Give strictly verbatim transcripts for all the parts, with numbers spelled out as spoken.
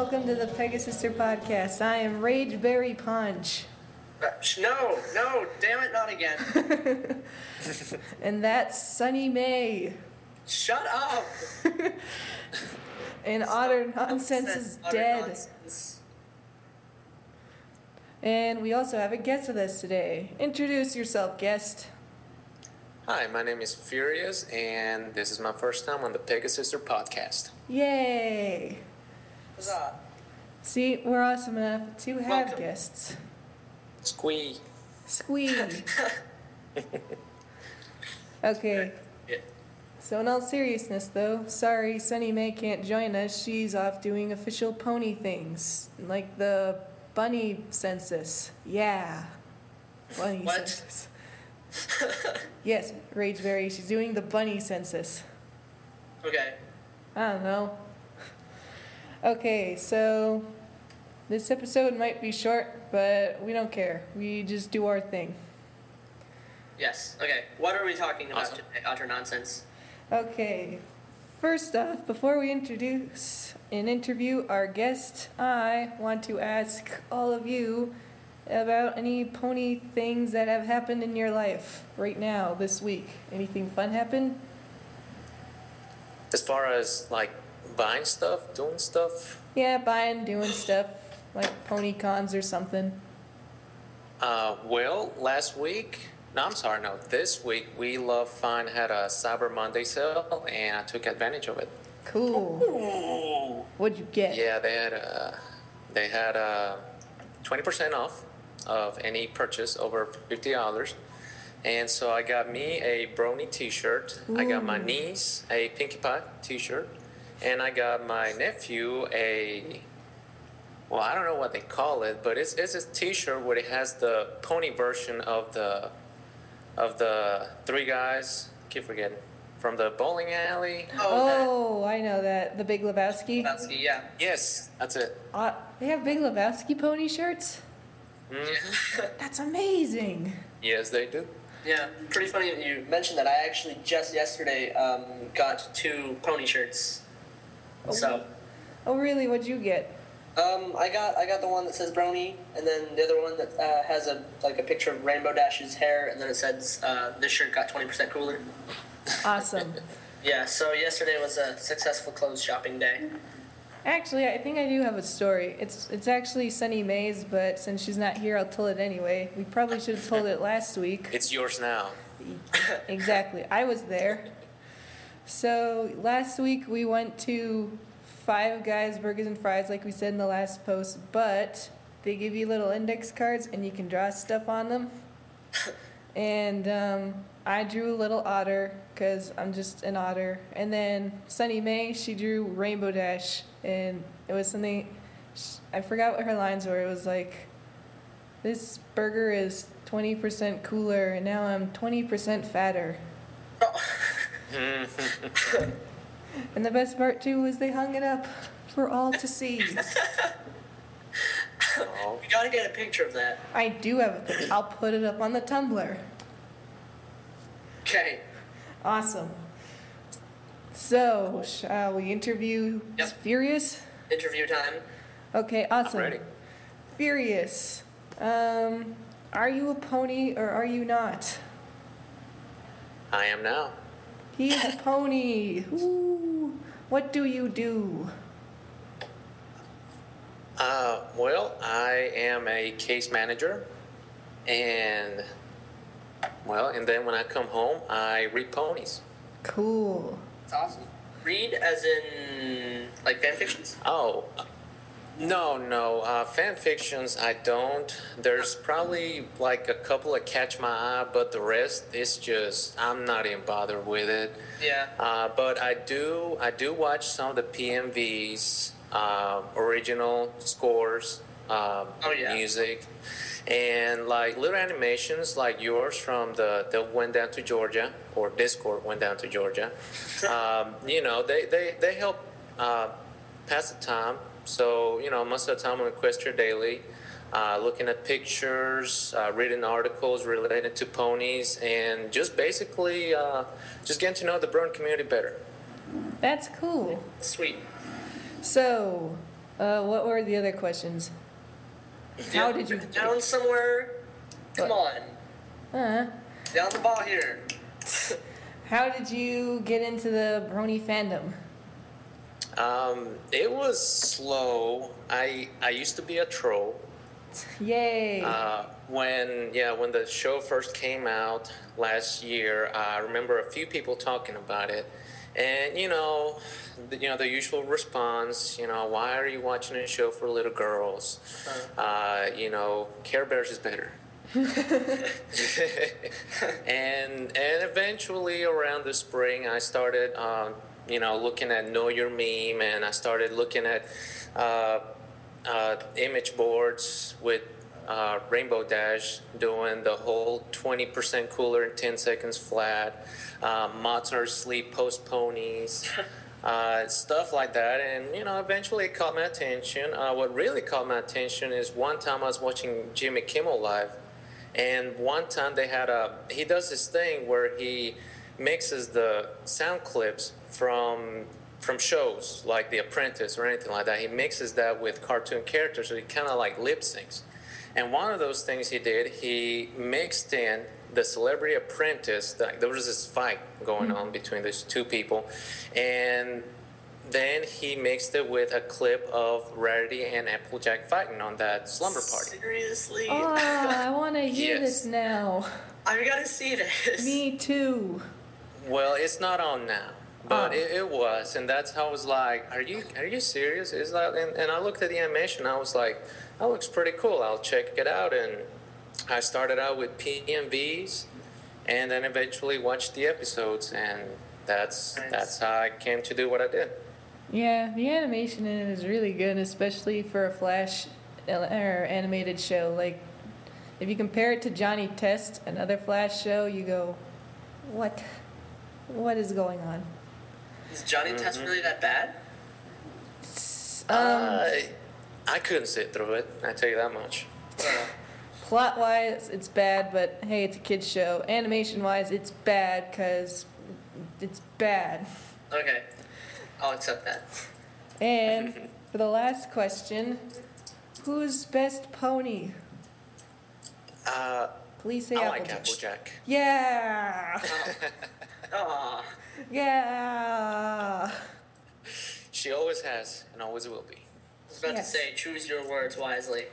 welcome to the Pegasister Podcast. I am Rageberry Punch. Uh, no, no, damn it, not again. And that's Sunny May. Shut up. And Otter Nonsense is Utter dead. nonsense. And we also have a guest with us today. Introduce yourself, guest. Hi, my name is Furious, and this is my first time on the Pegasister podcast. Yay! Huzzah. See, we're awesome enough to have Welcome. guests. Squee. Squee. Okay. Yeah. So in all seriousness, though, sorry Sunny May can't join us. She's off doing official pony things, like the bunny census. Yeah. Bunny What? census. Yes, Rageberry, she's doing the bunny census. Okay. I don't know. Okay, so this episode might be short, but we don't care. We just do our thing. Yes. Okay. What are we talking about Awesome. today? Utter nonsense. Okay, first off, before we introduce and interview our guest, I want to ask all of you about any pony things that have happened in your life right now, this week. Anything fun happen? As far as like buying stuff, doing stuff, Yeah, buying, doing stuff, like pony cons or something. uh, well, last week, no, I'm sorry, no, this week, We Love Fine had a Cyber Monday sale, and I took advantage of it. Cool. Ooh. What'd you get? Yeah, they had uh, they had uh, twenty percent off of any purchase over fifty dollars. And so I got me a Brony t-shirt. I got my Ooh. niece a Pinkie Pie t-shirt. And I got my nephew a, well, I don't know what they call it, but it's it's a t-shirt where it has the pony version of the of the three guys, keep forgetting, from the bowling alley. Oh, Oh, I know that. The Big Lebowski. okay. Yeah. Yes, that's it. Uh, they have Big Lebowski pony shirts? Mhm. That's amazing. Yes, they do. Yeah. Pretty funny that you mentioned that. I actually just yesterday um, got two pony shirts. So, Oh, really? What'd you get? um, I got I got the one that says Brony, and then the other one that uh, has a like a picture of Rainbow Dash's hair, and then it says uh, this shirt got twenty percent cooler. Awesome. Yeah. So yesterday was a successful clothes shopping day. Actually, I think I do have a story. It's it's actually Sunny May's, but since she's not here, I'll tell it anyway. We probably should have told it last week. It's yours now. Exactly. I was there. So last week we went to Five Guys Burgers and Fries, like we said in the last post, but they give you little index cards and you can draw stuff on them. And um, I drew a little otter because I'm just an otter. And then Sunny May, she drew Rainbow Dash, and it was something, I forgot what her lines were. It was like, this burger is twenty percent cooler, and now I'm twenty percent fatter. And the best part too was they hung it up for all to see. Oh. We gotta get a picture of that. I do have a pic. I'll put it up on the Tumblr. Okay. Awesome. So, shall we interview Yep. Furious? Interview time. Okay, awesome. I'm ready. Furious. Um, are you a pony or are you not? I am now. He's a pony. Ooh. What do you do? Uh, well, I am a case manager, and well, and then when I come home, I read ponies. Cool. It's awesome. Read as in like fan fictions? Oh, no, no, uh, fan fictions I don't. There's probably like a couple that catch my eye, but the rest is just I'm not even bothered with it. Yeah. Uh, but I do, I do watch some of the P M Vs, uh, original scores, um, Oh, yeah. music, and like little animations like yours from the that went down to Georgia, or Discord went down to Georgia. um, you know, they they they help uh, pass the time. So you know, most of the time on Equestria Daily, uh, looking at pictures, uh, reading articles related to ponies, and just basically uh, just getting to know the Bruin community better. That's cool. Sweet. So, Uh, what were the other questions? How Down- did you- down somewhere? Come What? on, Uh, down the ball here. how did you get into the Brony fandom? Um, it was slow. I I used to be a troll. Yay! Uh, when yeah, when the show first came out last year, I remember a few people talking about it, and you know, the, you know the usual response. You know, why are you watching a show for little girls? Uh, you know, Care Bears is better. and and eventually around the spring, I started, um, you know, looking at Know Your Meme, and I started looking at uh, uh, image boards with uh, Rainbow Dash doing the whole twenty percent cooler in ten seconds flat, uh, Mods Are Asleep post ponies. Uh, stuff like that, and you know, eventually it caught my attention. Uh, what really caught my attention is one time I was watching Jimmy Kimmel Live, and one time they had a he does this thing where he mixes the sound clips from from shows like The Apprentice or anything like that. He mixes that with cartoon characters, so he kind of like lip syncs. And one of those things he did, he mixed in the Celebrity Apprentice. Like, there was this fight going on between these two people, and then he mixed it with a clip of Rarity and Applejack fighting on that slumber party. Seriously? Oh, I want to hear Yes. this now. I gotta see this. Me too. Well, it's not on now, but Oh. it, it was, and that's how I was like, "Are you are you serious?" Is that? And, and I looked at the animation. I was like, "That looks pretty cool. I'll check it out." And I started out with P M Vs, and then eventually watched the episodes, and that's Nice. that's how I came to do what I did. Yeah, the animation in it is really good, especially for a Flash or animated show. Like, if you compare it to Johnny Test, another Flash show, you go, what? What is going on? Is Johnny Test really that bad? Um, I I couldn't sit through it. I tell you that much. plot wise, it's bad, but hey, it's a kid's show. Animation wise, it's bad because it's bad. Okay, I'll accept that. And for the last question, who's best pony? Uh, Please say I like Applejack. Applejack. Yeah, Aw, yeah. She always has and always will be. I was about Yes. to say, choose your words wisely.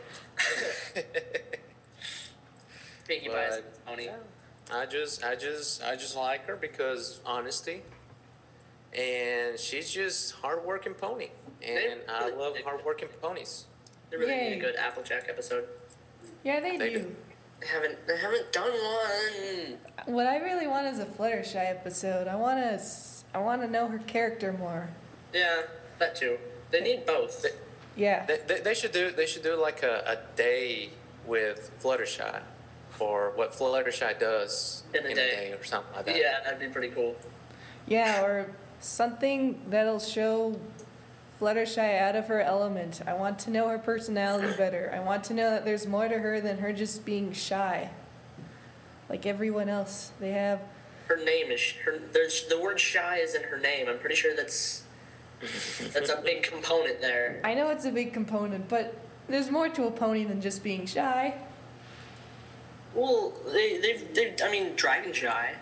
Pinkie Pie's But- pony. I just, I just, I just like her because honesty, and she's just hardworking pony, and I love hardworking ponies. They really Yay. need a good Applejack episode. Yeah, they, They do. do. They haven't, they haven't done one. What I really want is a Fluttershy episode. I want to, I want to know her character more. Yeah, that too. They need both. They, Yeah. they, they, they should do, they should do like a, a day with Fluttershy, or what Fluttershy does In a day. or something like that. Yeah, that'd be pretty cool. Yeah, or something that'll show Fluttershy out of her element. I want to know her personality better. I want to know that there's more to her than her just being shy. Like everyone else. They have Her name is her. There's the word "shy" is in her name. I'm pretty sure that's that's a big component there. I know it's a big component, but there's more to a pony than just being shy. Well, they they they. I mean, Dragon Shy.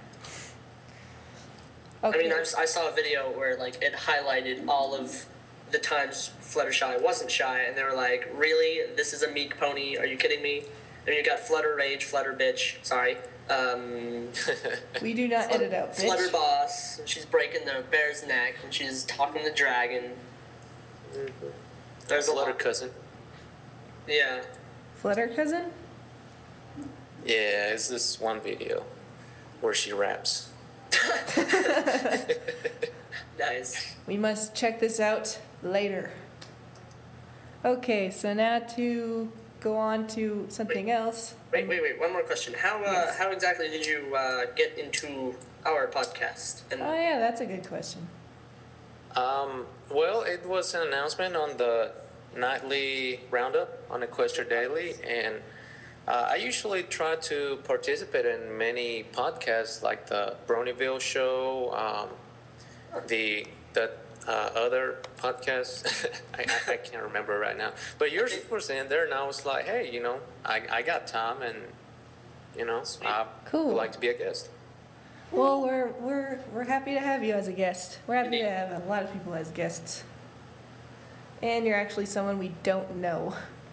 Okay. I mean, I, I saw a video where like it highlighted all of the times Fluttershy wasn't shy, and they were like, "Really? This is a meek pony? Are you kidding me?" And you got Flutter Rage, Flutter Bitch. Sorry. Um, we do not edit out, bitch. Flutter Boss. She's breaking the bear's neck, and she's talking to the dragon. There's a Flutter lot. cousin. Yeah. Flutter cousin? Yeah, it's this one video where she raps. Nice. We must check this out later. Okay, so now to go on to something else. Wait, wait, wait. One more question. How uh, Yes. how exactly did you uh, get into our podcast? And Oh yeah, that's a good question. Um, well, it was an announcement on the nightly roundup on Equestria Daily, and uh, I usually try to participate in many podcasts like the Bronyville Show, um, the the uh, other podcasts. I, I, I can't remember right now. But yours was in there, and I was like, hey, you know, I, I got time, and, you know, I Cool. would like to be a guest. Well, we're we're we're happy to have you as a guest. We're happy Indeed. to have a lot of people as guests. And you're actually someone we don't know.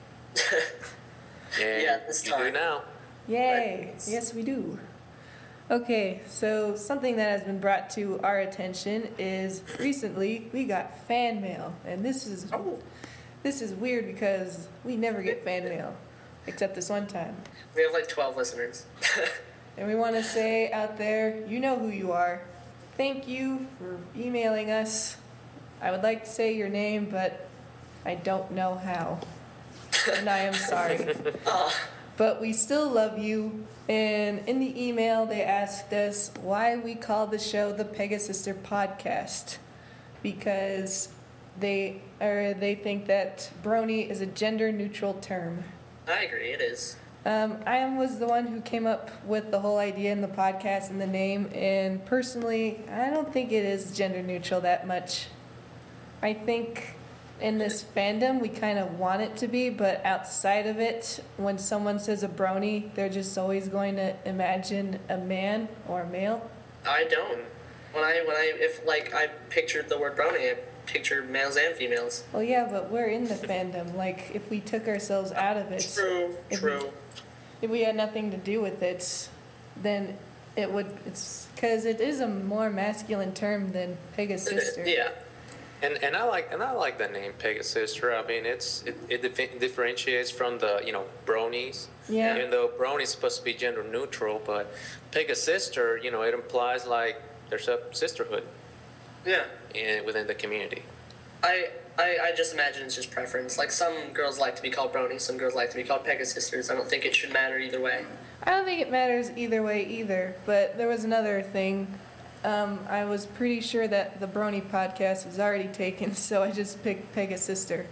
And Yeah, this you time. do now. Yay! Right. Yes, we do. Okay, so something that has been brought to our attention is recently we got fan mail, and this is Oh. this is weird because we never get fan mail, except this one time. We have like twelve listeners. And we want to say out there, you know who you are. Thank you for emailing us. I would like to say your name, but I don't know how. And I am sorry. Oh, But we still love you. And in the email, they asked us why we call the show the Pegasister Podcast. Because they or they think that brony is a gender neutral term. I agree, it is. Um, I was the one who came up with the whole idea in the podcast and the name, and personally, I don't think it is gender neutral that much. I think in this fandom, we kind of want it to be, but outside of it, when someone says a brony, they're just always going to imagine a man or a male. I don't. When I when I if like I pictured the word brony, I pictured males and females. Well, yeah, but we're in the fandom. Like, if we took ourselves out of it, True, if we- true. if we had nothing to do with it, then it would, it's, because it is a more masculine term than Pegasister. Yeah. And and I like and I like the name Pegasister. I mean, it's it, it dif- differentiates from the you know bronies. Yeah. Even though brony is supposed to be gender neutral, but Pegasister, you know, it implies like there's a sisterhood Yeah. in within the community. I, I I just imagine it's just preference. Like some girls like to be called bronies, some girls like to be called Pegasisters. I don't think it should matter either way. I don't think it matters either way either, but there was another thing. Um, I was pretty sure that the Brony podcast was already taken, so I just picked Pegasister.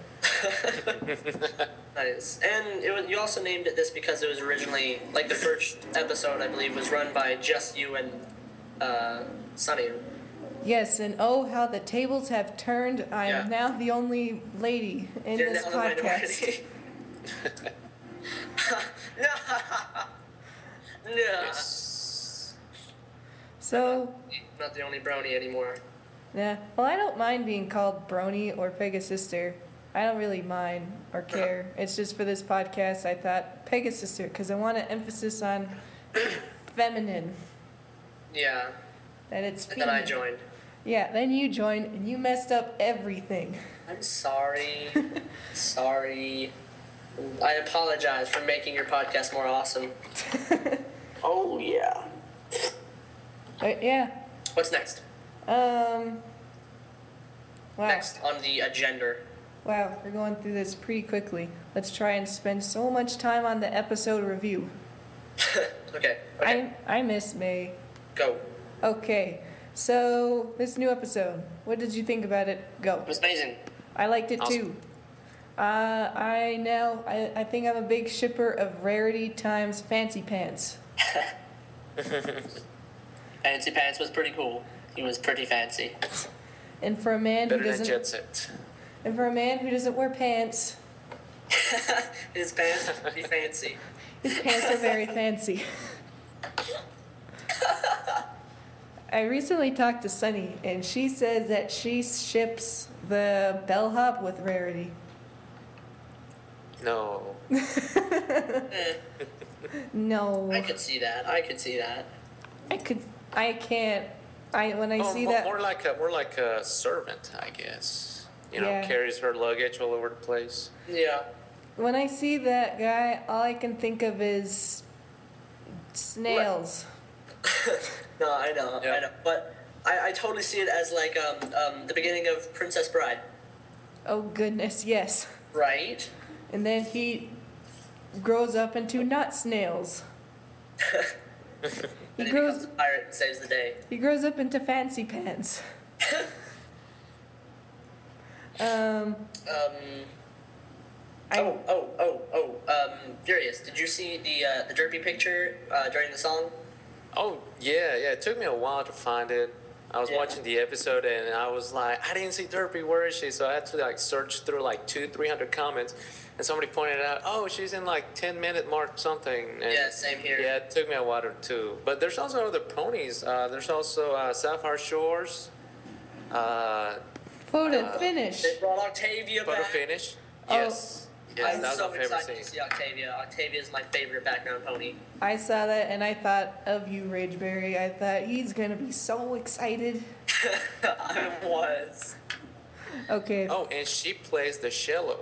Nice. And it was, you also named it this because it was originally, like the first episode, I believe, was run by just you and uh, Sunny. Yes, and oh, how the tables have turned. I am Yeah. now the only lady in You're this now the podcast. minority. no. No. Yes. So, Not the only brony anymore. yeah. Well, I don't mind being called Brony or Pegasister. I don't really mind or care. It's just for this podcast, I thought Pegasister, because I want an emphasis on feminine. Yeah. That it's And then I female. joined. Yeah, then you joined and you messed up everything. I'm sorry. sorry. I apologize for making your podcast more awesome. Oh, yeah. But yeah. What's next? Um. Wow. Next on the agenda. Wow, we're going through this pretty quickly. Let's try and spend so much time on the episode review. okay. Okay. I I miss May. Go. Okay, so this new episode, what did you think about it? Go. It was amazing. I liked it Awesome. too. Uh, I now I, I think I'm a big shipper of Rarity times Fancy Pants. Fancy Pants was pretty cool. He was pretty fancy. And for a man who Better than doesn't Jet Set. and for a man who doesn't wear pants, His pants were pretty fancy. his pants are very fancy. I recently talked to Sunny, and she says that she ships the bellhop with Rarity. No. Eh, No, I could see that. I could see that. I could, I can't. I when I Oh, see mo- that, more like a more like a servant, I guess. You know, Yeah. carries her luggage all over the place. Yeah. when I see that guy, all I can think of is snails. No, I know. Yeah. I know. But I, I totally see it as like um, um, the beginning of Princess Bride. Oh goodness, yes. Right? And then he grows up into not snails. He And he grows becomes a pirate and saves the day. he grows up into Fancy Pants. um, Um. I Oh, oh, oh, oh. Um, Furious. Did you see the uh, the derpy picture uh, during the song? Oh yeah, yeah. It took me a while to find it. I was Yeah. watching the episode and I was like, I didn't see Derpy. Where is she? So I had to like search through like two, three hundred comments, and somebody pointed out, oh, she's in like ten minute mark something. And Yeah, same here. Yeah, it took me a while too. But there's also other ponies. Uh, there's also uh, Sapphire Shores. Uh, Photo Uh, finish. They brought Octavia Photo back. finish. Oh. Yes. Yes, I'm that's so my favorite excited scene. to see Octavia. Octavia is my favorite background pony. I saw that and I thought of you, Rageberry. I thought he's gonna be so excited. I was. Okay. Oh, and she plays the cello.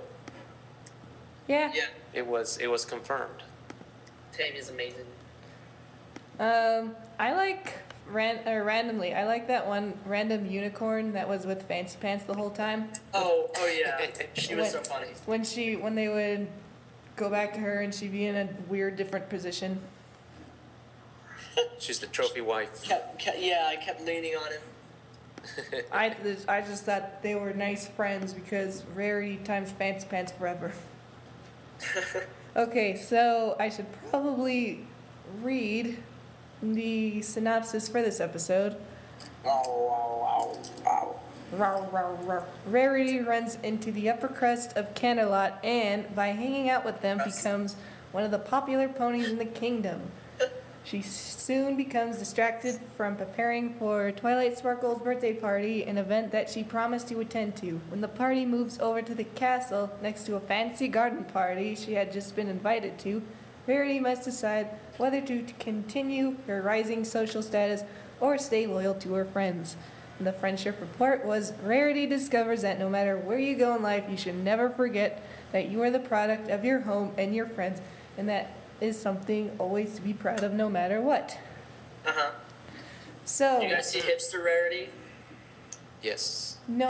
Yeah. Yeah, It was it was confirmed. Octavia's amazing. Um, I like ran or randomly. I like that one random unicorn that was with Fancy Pants the whole time. Oh, oh yeah. She was so When- funny. When she when they would go back to her and she'd be in a weird different position. She's the trophy wife. Kept, kept, yeah, I kept leaning on him. I I just thought they were nice friends because Rarity times Fancy Pants forever. Okay, so I should probably read the synopsis for this episode. Oh, wow, wow, wow. Row, row, row. Rarity runs into the upper crust of Canterlot and, by hanging out with them, Crust. becomes one of the popular ponies in the kingdom. She soon becomes distracted from preparing for Twilight Sparkle's birthday party, an event that she promised to attend to. When the party moves over to the castle next to a fancy garden party she had just been invited to, Rarity must decide whether to continue her rising social status or stay loyal to her friends. And the friendship report was Rarity discovers that no matter where you go in life, you should never forget that you are the product of your home and your friends, and that is something always to be proud of no matter what. Uh huh. So, You guys see hipster Rarity? Yes. no.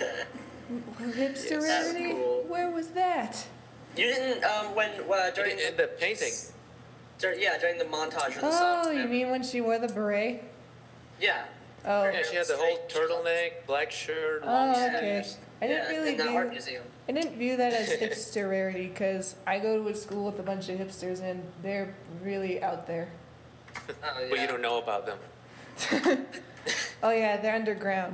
Hipster Yes. Rarity? Cool. Where was that? You didn't um when uh, during In the, the painting. dur- yeah during the montage of the Oh, songs. you mean when she wore the beret? Yeah. Oh, Yeah, she had the whole turtleneck, black shirt, oh long okay. sleeves. I didn't yeah, really in the art view, museum. I didn't view that as hipster Rarity because I go to a school with a bunch of hipsters and they're really out there. Oh, yeah. But you don't know about them. Oh yeah, they're underground.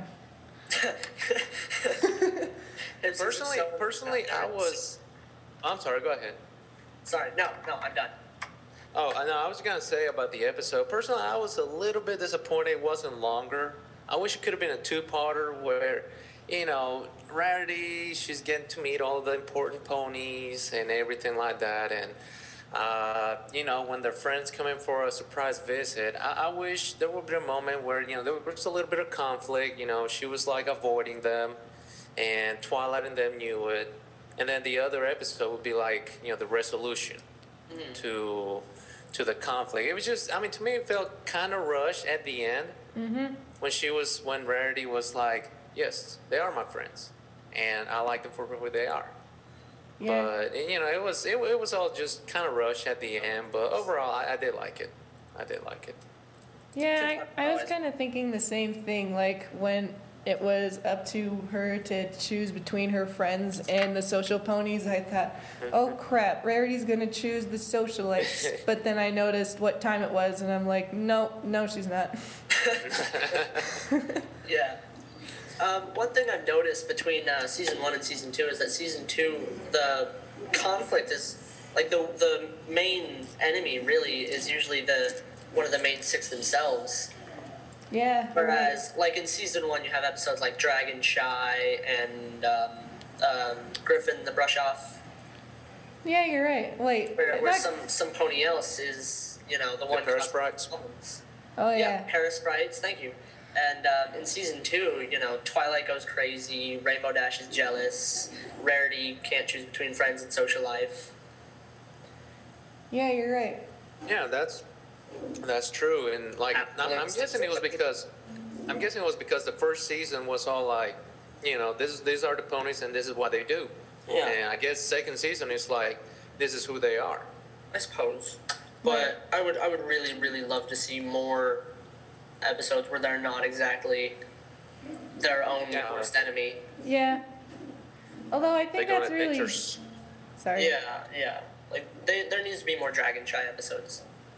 Hipsters are Personally, so- personally, I was. I'm sorry. Go ahead. Sorry, no, no, I'm done. Oh, I know. I was gonna say about the episode. Personally, I was a little bit disappointed it wasn't longer. I wish it could have been a two-parter where, you know, Rarity, she's getting to meet all the important ponies and everything like that, and uh, you know, when their friends come in for a surprise visit, I, I wish there would be a moment where you know there was a little bit of conflict. You know, she was like avoiding them, and Twilight and them knew it, and then the other episode would be like you know the resolution to to the conflict. It was just, I mean, to me, it felt kind of rushed at the end when she was, when Rarity was like, yes, they are my friends, and I like them for who they are. Yeah. But you know, it was it, it was all just kind of rushed at the end. But overall, I, I did like it. I did like it. Yeah, I, I was kind of thinking the same thing. Like when it was up to her to choose between her friends and the social ponies, I thought, oh crap, Rarity's gonna choose the socialites. But then I noticed what time it was, and I'm like, no, no, she's not. Yeah. Um, one thing I've noticed between uh, season one and season two is that season two, the conflict is like the the main enemy really is usually the one of the main six themselves. Yeah. Whereas, like in season one, you have episodes like Dragon Shy and um, um, Griffin the Brush Off, Yeah, you're right. Wait. where, where not- some some pony else is you know the one. Paris causing Brights. problems. oh Yeah, yeah. Paris Sprites, thank you. And uh, in season two, you know, Twilight goes crazy, Rainbow Dash is jealous, Rarity can't choose between friends and social life. Yeah, you're right. Yeah, that's that's true. And like, I'm, I'm guessing it was because I'm guessing it was because the first season was all like, you know, this these are the ponies and this is what they do. Yeah. And I guess second season is like, this is who they are. I suppose. But I would I would really, really love to see more episodes where they're not exactly their own Yeah. worst enemy. Yeah. Although I They think go on that's really adventures. sorry. Yeah, yeah. Like they, there needs to be more Dragon Shy episodes.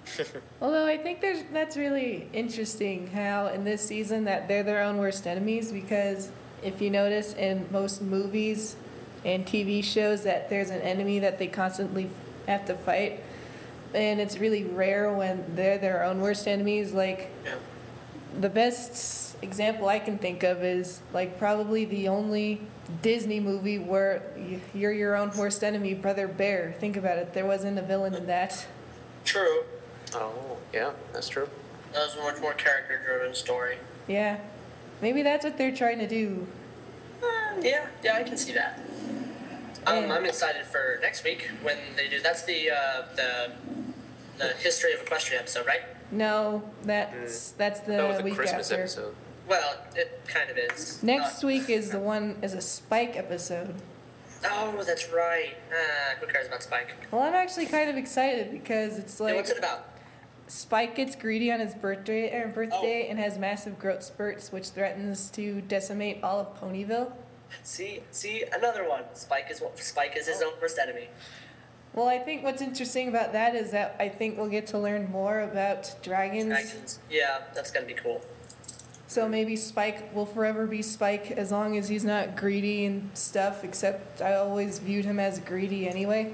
Although I think there's that's really interesting how in this season that they're their own worst enemies, because if you notice in most movies and T V shows that there's an enemy that they constantly have to fight, and it's really rare when they're their own worst enemies. Like Yeah. the best example I can think of is like probably the only Disney movie where y- you're your own worst enemy, Brother Bear. Think about it. There wasn't a villain in that. True. Oh, yeah, that's true. That was a much more character-driven story. Yeah. Maybe that's what they're trying to do. Uh, yeah, yeah, I can see that. Um, Yeah. I'm excited for next week when they do. That's the uh, the the history of equestrian episode, right? No, that's that's the That was the week Christmas after. episode. Well, it kind of is. Next Uh, week is the one is a Spike episode. Oh, that's right. Uh, who cares about Spike? Well, I'm actually kind of excited because it's Hey, like what's it about? Spike gets greedy on his birthday er, birthday and has massive growth spurts, which threatens to decimate all of Ponyville. See, see, another one. Spike is Spike is his own worst enemy. Well, I think what's interesting about that is that I think we'll get to learn more about dragons. Dragons. Yeah, that's gonna be cool. So maybe Spike will forever be Spike as long as he's not greedy and stuff, except I always viewed him as greedy anyway.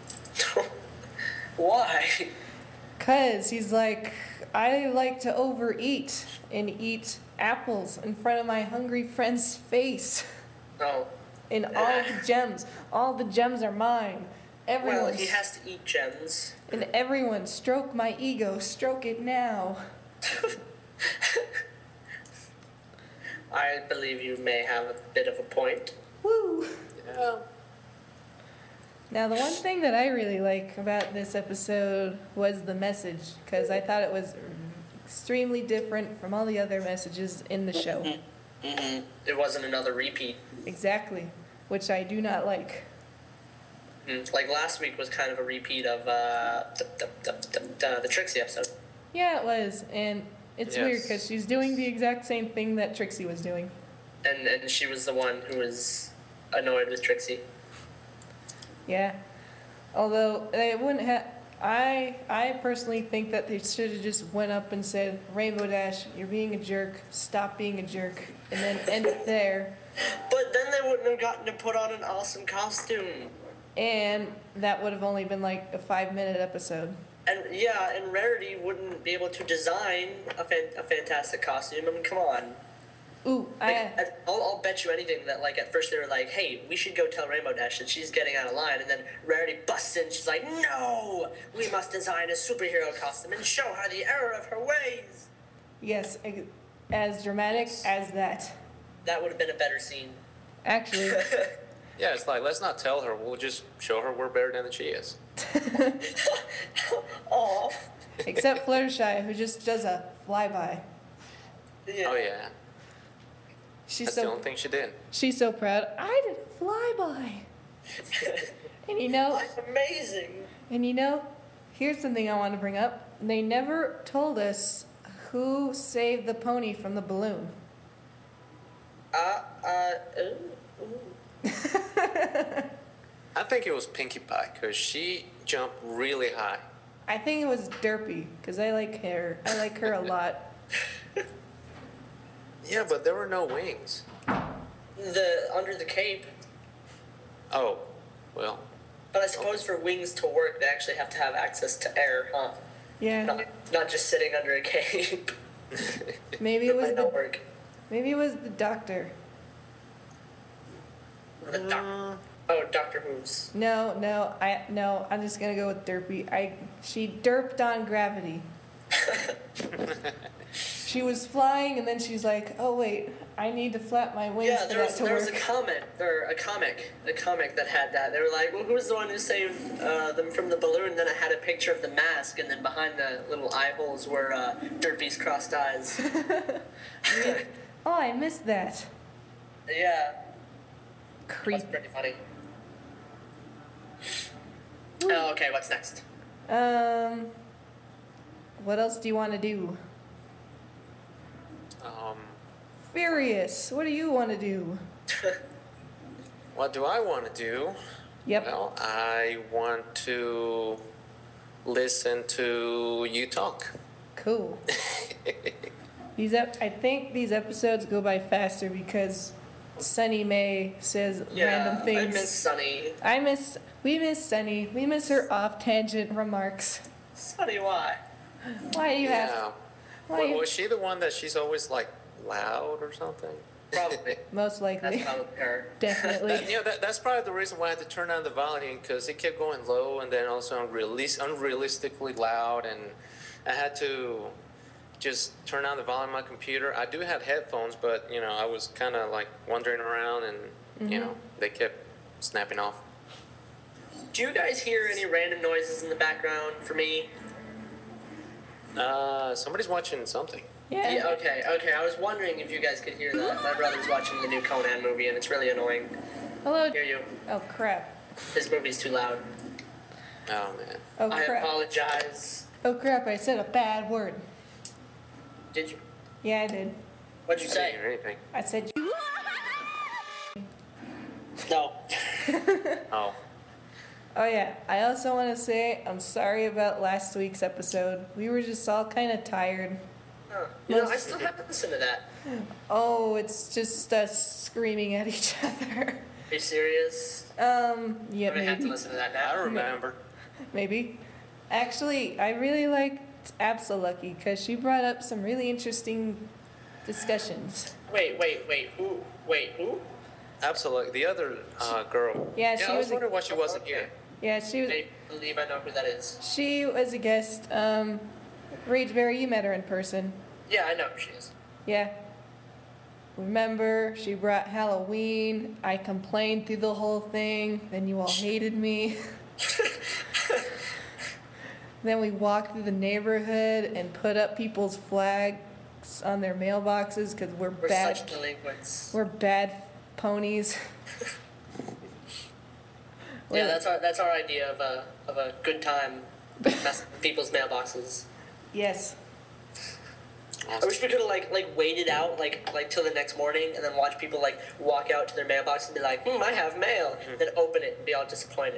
Why? Cause he's like, I like to overeat and eat apples in front of my hungry friend's face. Oh. And all the gems, all the gems are mine. Everyone, Well, he has to eat gems. and everyone, stroke my ego, stroke it now. I believe you may have a bit of a point. Woo! Yeah. Now, the one thing that I really like about this episode was the message, because I thought it was extremely different from all the other messages in the show. Mm-hmm. It wasn't another repeat. Exactly, which I do not like. Mm. Like last week was kind of a repeat of uh, the, the, the, the, the Trixie episode. Yeah, it was, and it's Yes. weird because she's doing the exact same thing that Trixie was doing. And and she was the one who was annoyed with Trixie. Yeah, although they wouldn't have. I I personally think that they should have just went up and said, "Rainbow Dash, you're being a jerk. Stop being a jerk," and then end it there. But then they wouldn't have gotten to put on an awesome costume. And that would have only been like a five-minute episode. And yeah, and Rarity wouldn't be able to design a, fan, a fantastic costume. I mean, come on. Ooh, Like, I at- I'll, I'll bet you anything that, like, at first they were like, hey, we should go tell Rainbow Dash that she's getting out of line. And then Rarity busts in. She's like, no, we must design a superhero costume and show her the error of her ways. yes, as dramatic as that. That would have been a better scene. Actually, Yeah, it's like, let's not tell her. We'll just show her we're better than she is. Aw. except Fluttershy, who just does a flyby. Yeah. Oh, yeah. She's That's the so only thing she did. she's so proud. I did a flyby. And you know, Amazing. and you know, here's something I want to bring up. They never told us who saved the pony from the balloon. Uh, uh, ooh, ooh. I think it was Pinkie Pie because she jumped really high. I think it was Derpy because I like her. I like her a lot. Yeah, but there were no wings. The, under the cape. Oh, well. But I suppose for wings to work, they actually have to have access to air, huh? Yeah, Not, not just sitting under a cape. maybe it It was might not the work. maybe it was the doctor. The doc- oh, Doctor Who's. No, no, I no. I'm just gonna go with Derpy. I she derped on gravity. She was flying, and then she's like, "Oh wait, I need to flap my wings Yeah, for there that was to there work." was a comment or a comic, a comic that had that. They were like, "Well, who's the one who saved uh, them from the balloon?" Then it had a picture of the mask, and then behind the little eye holes were uh, Derpy's crossed eyes. Oh, I missed that. Yeah, Creep. that's pretty funny. Oh, okay, what's next? Um, what else do you want to do? Um, Furious. What do you want to do? what do I want to do? Yep. Well, I want to listen to you talk. Cool. These ep- I think these episodes go by faster because Sunny May says Yeah, random things. I miss Sunny. I miss. We miss Sunny. We miss her off-tangent remarks. Sunny, why? Why do you have? Yeah. Why Wa- you, Was she the one that she's always like loud or something? Probably. most likely. That's probably her. Definitely. That, you know, that, that's probably the reason why I had to turn down the volume, because it kept going low and then also unrealis- unrealistically loud, and I had to just turn down the volume on my computer. I do have headphones, but you know, I was kind of like wandering around, and Mm-hmm. you know, they kept snapping off. Do you guys hear any random noises in the background for me? Uh, somebody's watching something. Yeah. Yeah, okay, okay. I was wondering if you guys could hear that. My brother's watching the new Conan movie, and it's really annoying. Hello. I hear you. Oh crap. This movie's too loud. Oh man. Oh I crap. apologize. Oh crap. I said a bad word. Did you? Yeah, I did. What'd you I didn't say? hear anything. I said. No. Oh. Oh yeah. I also want to say I'm sorry about last week's episode. We were just all kind of tired. Huh. You know, I still have to listen to that. Oh, it's just us screaming at each other. Are you serious? Um, yeah, I'm gonna have to maybe. listen to that I now. remember. Maybe. Actually, I really liked Absolucky because she brought up some really interesting discussions. Wait, wait, wait. Who? Wait, who? Absolutely. The other uh, girl. Yeah, Yeah, she I was was. A, wondering why she wasn't here. yeah, she was. I believe I know who that is. She was a guest. Um, Rageberry, you met her in person. Yeah, I know who she is. Yeah. Remember, she brought Halloween. I complained through the whole thing. Then you all hated me. Then we walked through the neighborhood and put up people's flags on their mailboxes because we're, We're bad. such delinquents. We're bad ponies. Yeah, that's our that's our idea of a of a good time messing with people's mailboxes. Yes. I wish we could have like like waited out like like till the next morning and then watch people like walk out to their mailbox and be like, hmm, I have mail. Then open it and be all disappointed.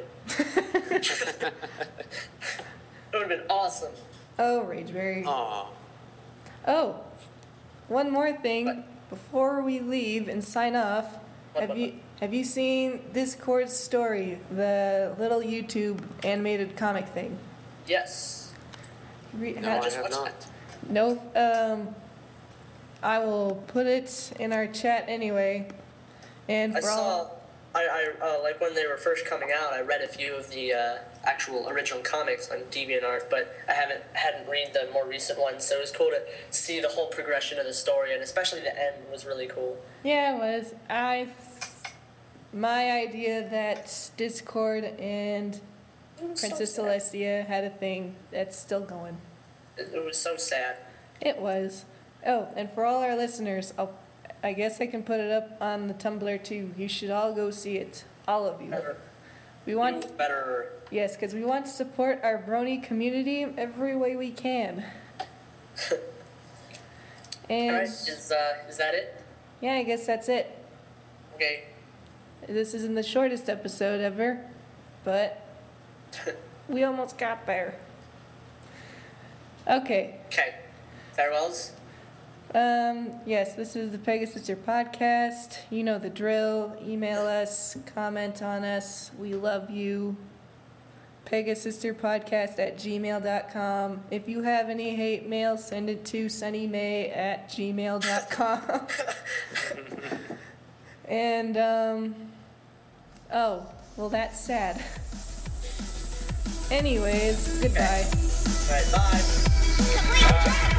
It would have been awesome. Oh, Rageberry. Aw. Oh, one more thing What? before we leave and sign off. What, Have what, you have you seen Discord Story, the little YouTube animated comic thing? Yes. Re- No, ha- I just have watched not. it. no. Um, I will put it in our chat anyway. And I for all, saw, I, I uh, like when they were first coming out. I read a few of the uh, actual original comics on DeviantArt, but I haven't hadn't read the more recent ones. So it was cool to see the whole progression of the story, and especially the end was really cool. yeah, it was I. My idea that Discord and It was so Princess sad. Celestia had a thing that's still going. It, it was so sad. It was. Oh, and for all our listeners, I'll, I guess I can put it up on the Tumblr too. You should all go see it. All of you. Better, We want, you better. yes, because we want to support our Brony community every way we can. All And right, is uh, is that it? yeah, I guess that's it. Okay. This isn't the shortest episode ever, but we almost got there. Okay. Okay. Farewells. Um, yes, this is the Pegasus podcast. You know the drill. Email us, comment on us. We love you. Pegasisterpodcast at gmail dot com. If you have any hate mail, send it to sunnymay at gmail dot com. And, um, oh, well, that's sad. Anyways, goodbye. All right. Bye.